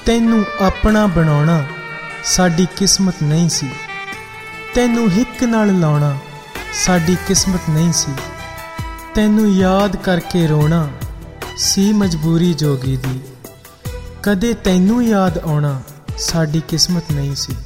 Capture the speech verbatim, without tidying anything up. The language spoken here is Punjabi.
ਤੈਨੂੰ ਆਪਣਾ ਬਣਾਉਣਾ ਸਾਡੀ ਕਿਸਮਤ ਨਹੀਂ ਸੀ, ਤੈਨੂੰ ਹਿੱਕ ਨਾਲ ਲਾਉਣਾ ਸਾਡੀ ਕਿਸਮਤ ਨਹੀਂ ਸੀ, ਤੈਨੂੰ ਯਾਦ ਕਰਕੇ ਰੋਣਾ ਸੀ ਮਜਬੂਰੀ ਜੋਗੀ ਦੀ, ਕਦੇ ਤੈਨੂੰ ਯਾਦ ਆਉਣਾ ਸਾਡੀ ਕਿਸਮਤ ਨਹੀਂ ਸੀ।